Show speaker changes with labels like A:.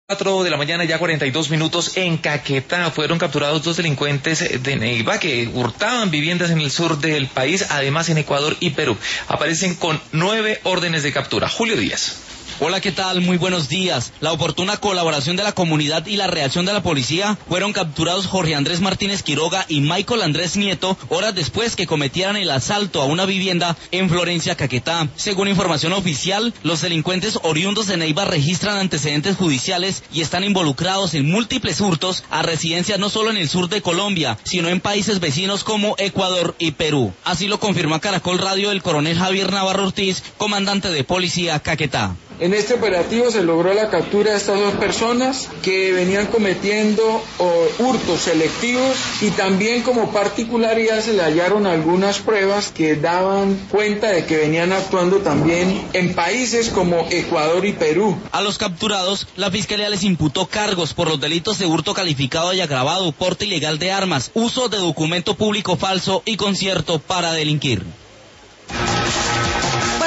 A: 4 de la mañana, ya 42 minutos, en Caquetá fueron capturados dos delincuentes de Neiva que hurtaban viviendas en el sur del país, además en Ecuador y Perú. Aparecen con 9 órdenes de captura. Julio Díaz.
B: Hola, ¿qué tal? Muy buenos días. La oportuna colaboración de la comunidad y la reacción de la policía fueron capturados Jorge Andrés Martínez Quiroga y Michael Andrés Nieto horas después que cometieran el asalto a una vivienda en Florencia, Caquetá. Según información oficial, los delincuentes oriundos de Neiva registran antecedentes judiciales y están involucrados en múltiples hurtos a residencias no solo en el sur de Colombia, sino en países vecinos como Ecuador y Perú. Así lo confirmó a Caracol Radio el coronel Javier Navarro Ortiz, comandante de policía Caquetá.
C: En este operativo se logró la captura de estas dos personas que venían cometiendo hurtos selectivos y también como particularidad se le hallaron algunas pruebas que daban cuenta de que venían actuando también en países como Ecuador y Perú.
B: A los capturados, la Fiscalía les imputó cargos por los delitos de hurto calificado y agravado, porte ilegal de armas, uso de documento público falso y concierto para delinquir.